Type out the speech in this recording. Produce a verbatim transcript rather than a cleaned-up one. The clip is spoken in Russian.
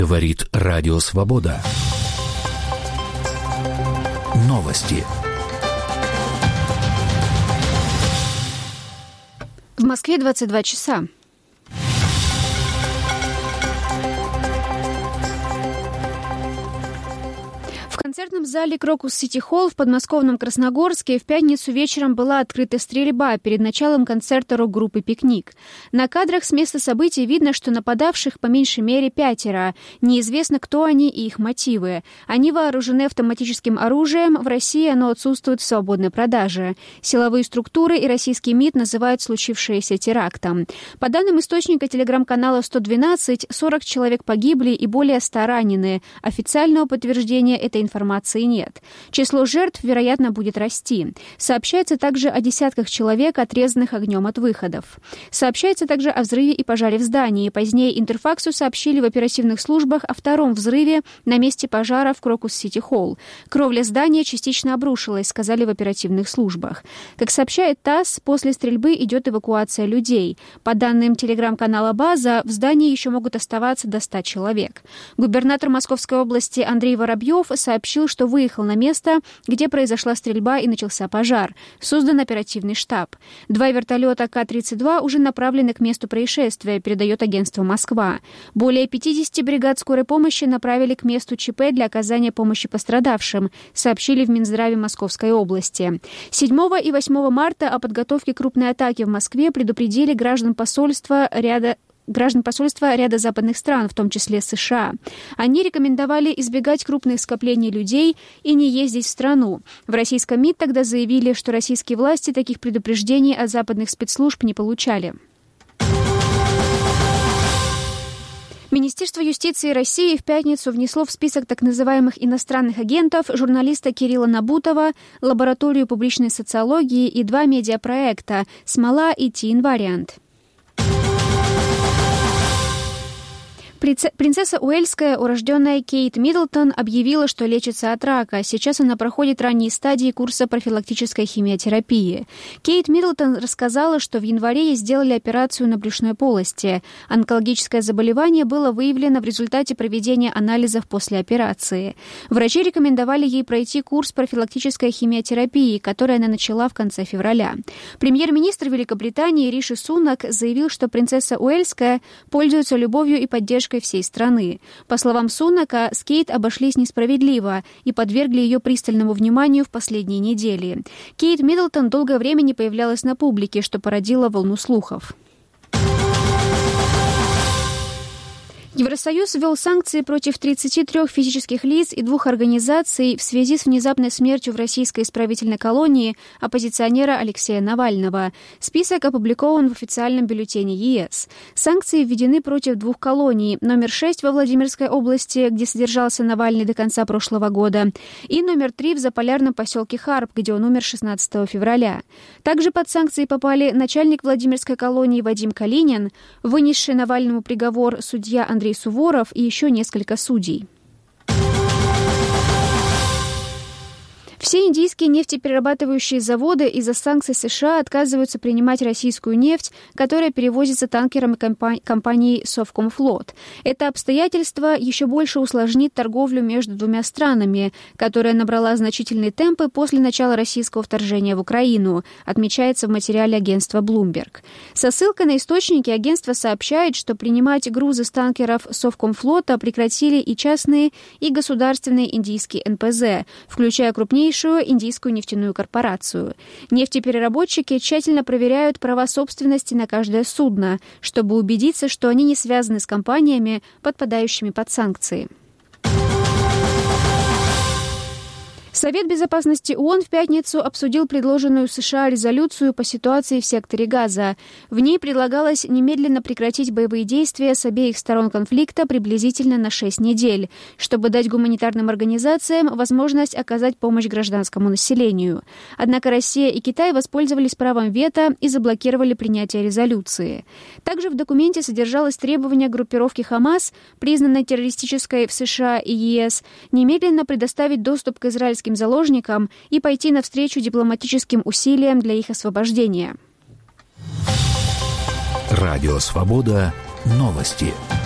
Говорит Радио Свобода. Новости. В Москве двадцать два часа. В концертном зале «Крокус Сити Холл» в подмосковном Красногорске в пятницу вечером была открыта стрельба перед началом концерта рок-группы «Пикник». На кадрах с места событий видно, что нападавших по меньшей мере пятеро. Неизвестно, кто они и их мотивы. Они вооружены автоматическим оружием. В России оно отсутствует в свободной продаже. Силовые структуры и российский МИД называют случившееся терактом. По данным источника телеграм-канала сто двенадцать, сорок человек погибли и более ста ранены. Официального подтверждения этой информации информации нет. Число жертв, вероятно, будет расти. Сообщается также о десятках человек, отрезанных огнем от выходов. Сообщается также о взрыве и пожаре в здании. Позднее Интерфаксу сообщили в оперативных службах о втором взрыве на месте пожара в Крокус Сити Холл. Кровля здания частично обрушилась, сказали в оперативных службах. Как сообщает ТАСС, после стрельбы идет эвакуация людей. По данным телеграм-канала «База», в здании еще могут оставаться до ста человек. Губернатор Московской области Андрей Воробьев сообщил, что выехал на место, где произошла стрельба и начался пожар. Создан оперативный штаб. Два вертолета Ка тридцать два уже направлены к месту происшествия, передает агентство «Москва». Более пятидесяти бригад скорой помощи направили к месту ЧП для оказания помощи пострадавшим, сообщили в Минздраве Московской области. седьмого и восьмого марта о подготовке крупной атаки в Москве предупредили граждан посольства ряда граждан посольства ряда западных стран, в том числе США. Они рекомендовали избегать крупных скоплений людей и не ездить в страну. В российском МИД тогда заявили, что российские власти таких предупреждений от западных спецслужб не получали. Министерство юстиции России в пятницу внесло в список так называемых иностранных агентов журналиста Кирилла Набутова, лабораторию публичной социологии и два медиапроекта «Смола» и «Ти-инвариант». Принцесса Уэльская, урожденная Кейт Миддлтон, объявила, что лечится от рака. Сейчас она проходит ранние стадии курса профилактической химиотерапии. Кейт Миддлтон рассказала, что в январе ей сделали операцию на брюшной полости. Онкологическое заболевание было выявлено в результате проведения анализов после операции. Врачи рекомендовали ей пройти курс профилактической химиотерапии, который она начала в конце февраля. Премьер-министр Великобритании Риши Сунак заявил, что принцесса Уэльская пользуется любовью и поддержкой всей страны. По словам Сунака, с Кейт обошлись несправедливо и подвергли ее пристальному вниманию в последние недели. Кейт Миддлтон долгое время не появлялась на публике, что породило волну слухов. Евросоюз ввел санкции против тридцати трёх физических лиц и двух организаций в связи с внезапной смертью в российской исправительной колонии оппозиционера Алексея Навального. Список опубликован в официальном бюллетене ЕС. Санкции введены против двух колоний: номер шесть во Владимирской области, где содержался Навальный до конца прошлого года, и номер три в заполярном поселке Харп, где он умер шестнадцатого февраля. Также под санкции попали начальник Владимирской колонии Вадим Калинин, вынесший Навальному приговор судья Андрей Андрей Суворов и еще несколько судей. Все индийские нефтеперерабатывающие заводы из-за санкций США отказываются принимать российскую нефть, которая перевозится танкерами компании Совкомфлот. Это обстоятельство еще больше усложнит торговлю между двумя странами, которая набрала значительные темпы после начала российского вторжения в Украину, отмечается в материале агентства Bloomberg. Со ссылкой на источники агентство сообщает, что принимать грузы с танкеров Совкомфлота прекратили и частные, и государственные индийские эн пэ зэ, включая крупнейшие индийскую нефтяную корпорацию. Нефтепереработчики тщательно проверяют права собственности на каждое судно, чтобы убедиться, что они не связаны с компаниями, подпадающими под санкции. Совет безопасности ООН в пятницу обсудил предложенную США резолюцию по ситуации в секторе Газа. В ней предлагалось немедленно прекратить боевые действия с обеих сторон конфликта приблизительно на шесть недель, чтобы дать гуманитарным организациям возможность оказать помощь гражданскому населению. Однако Россия и Китай воспользовались правом вето и заблокировали принятие резолюции. Также в документе содержалось требование группировки Хамас, признанной террористической в США и ЕС, немедленно предоставить доступ к израильским заложникам и пойти навстречу дипломатическим усилиям для их освобождения. Радио Свобода. Новости.